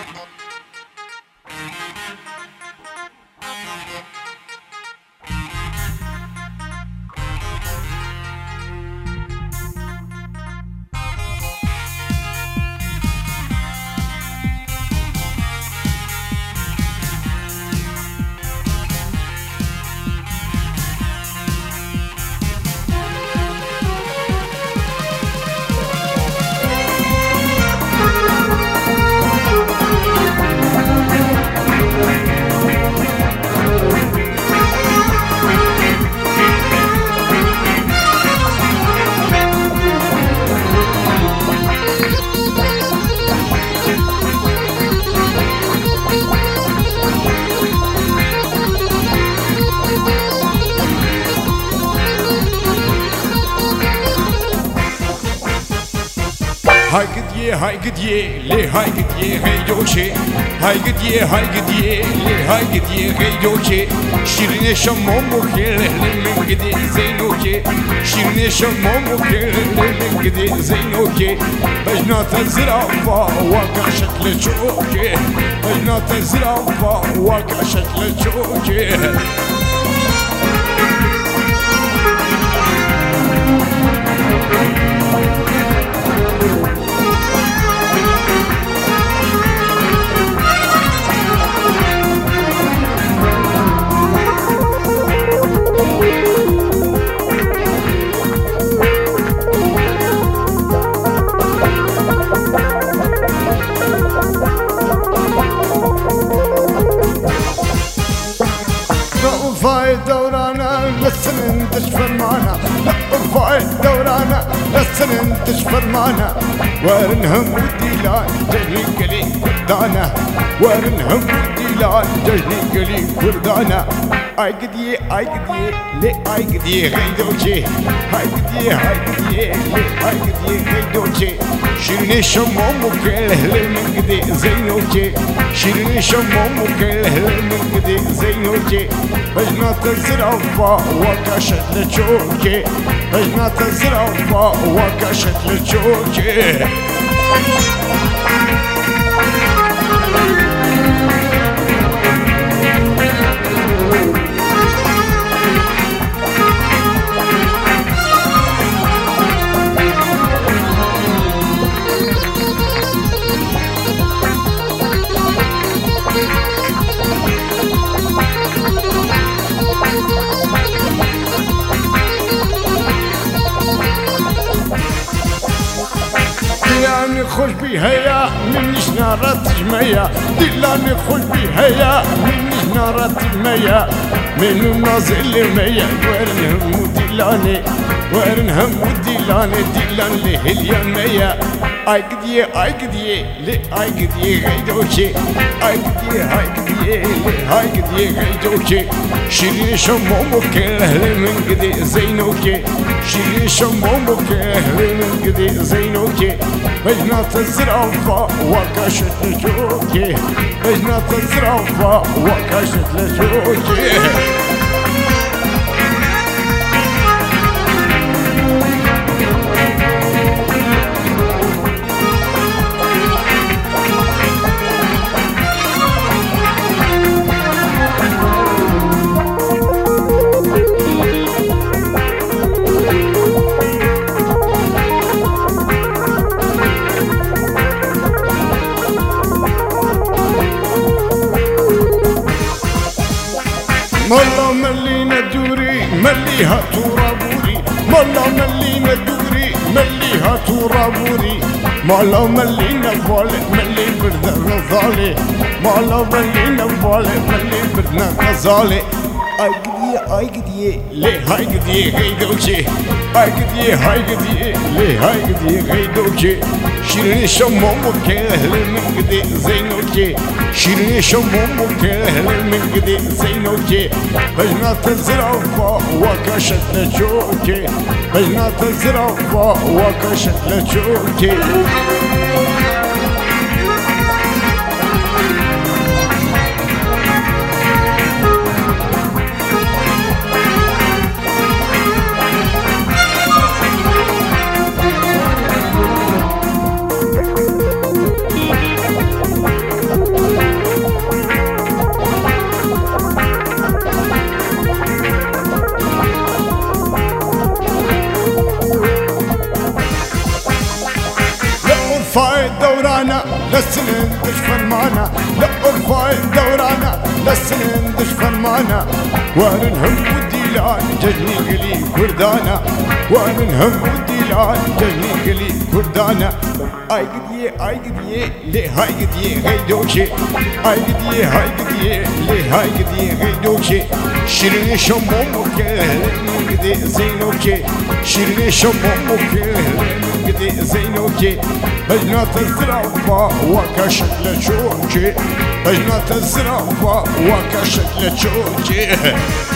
هاي قديه ليه هاي قديه غيدوشي هاي قديه ليه هاي قديه غيدوشي شيرين شموم وكل من قدي زينوكي شيرين شموم وكل من قدي زينوكي بجنات الزرافة واقع شكل شوكي بجنات الزرافة واقع شكل شوكي دورانا لسن تشفر معنا رفاي دورانا لسن تشفر معنا ورنهم وديلان جهلي قلي كردانا ورنهم وديلان جهلي قلي كردانا اي قديه لي اي قديه غيدوشي هاي قديه لي اي قديه غيدوشي شيرين شموم وكل من قدي زينوكي شيرين شموم وكل من قدي زينوكي بجنات الزرافة وكاشت لشوكي بجنات الزرافة وكاشت لشوكي دلاني خوش بهيا منيش نارات جمية دلاني خوش بهيا منيش نارات جمية من النازل مية ورنهم ودلاني دلان لهليا مية اي قديه لي اي قديه غيدوشي اي قديه لي هاي قديه غيدوشي شيرين شموم وكل من قدي زينوكي شيرين شموم وكل من قدي زينوكي بجنات الزرافة وكاشت لشوكي بجنات الزرافة وكاشت لشوكي مالا ملينا دوري مليها ترابوري مالا ملينا دوري مليها ترابوري مالا ملينا فالي ملي بردنا غزالي مالا ملينا فالي ملي بردنا غزالي اي قديه لي هاي قديه غيدوشي اي قديه لي هاي قديه غيدوشي شيرين شموم وكل من قدي زينوكي شيرين شموم وكل من قدي زينوكي بجنات الزرافة وكاشت لشوكي بجنات الزرافة وكاشت لشوكي ارفعي دورانا للسنين تشفن معنا، لا ارفعي دورانا للسنين تشفن معنا. وانا نهم والديلان ججني قلي كردانا، وانا نهم والديلان ججني قلي كردانا. اي قديه اي قديه ليه هاي قديه غيدوشي، اي قديه هاي قديه ليه هاي قديه غيدوشي. شيرين شمومك قدي زينوكي، شيرين شمومك قدي زينوكي. بجنات الزرافة وكشكل شوكي، بجنات الزرافة وكشكل شوكي.